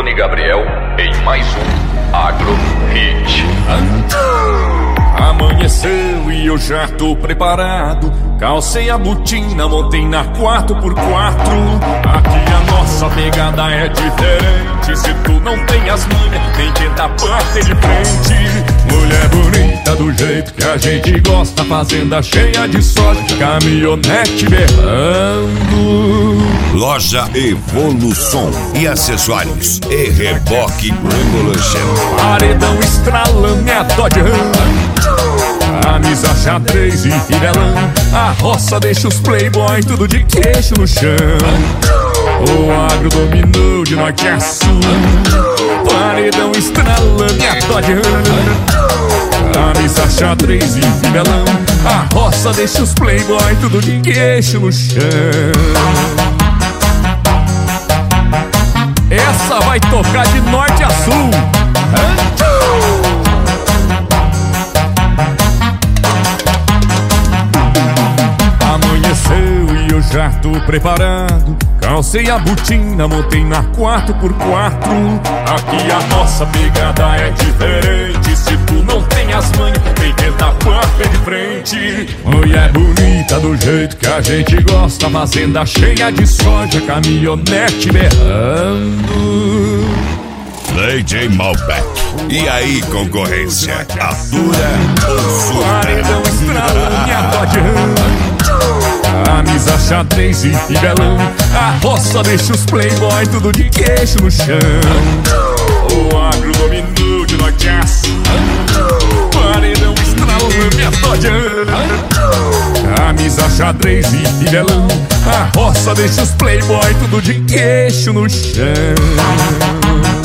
Anthony e Gabriel em mais um Agro Hit. Amanheceu e eu já tô preparado. Calcei a botina, montei na 4x4. Aqui a nossa pegada é diferente. Se tu não tem as manhas, nem tenta bater de frente. Mulher bonita do jeito que a gente gosta, fazenda cheia de sorte, caminhonete berrando. Loja Evolução e acessórios e reboque Revolution. Paredão estralando é a Dodge Ram. Camisa xadrez e fivelão. A roça deixa os playboy tudo de queixo no chão. O agro dominou de norte a sul. Paredão estralando é a Dodge Ram. Camisa xadrez e fivelão. A roça deixa os playboy tudo de queixo no chão. Essa vai tocar de norte a sul. Amanheceu e eu já tô preparado. Calcei a botina, montei na 4x4. Aqui a nossa pegada é diferente. Se tu não tem as manhas, tem que dar bater de frente. Mulher bonita do jeito que a gente gosta, fazenda cheia de soja, caminhonete berrando. DJ Malbec. E aí, concorrência? Atura ou Paredão estralando e a Dodge Ram. Camisa xadrez e fivelão. A roça deixa os playboy tudo de queixo no chão. O agro dominou de norte a sul. Paredão estralando e a Dodge Ram. Camisa xadrez e fivelão. A roça deixa os playboy tudo de queixo no chão.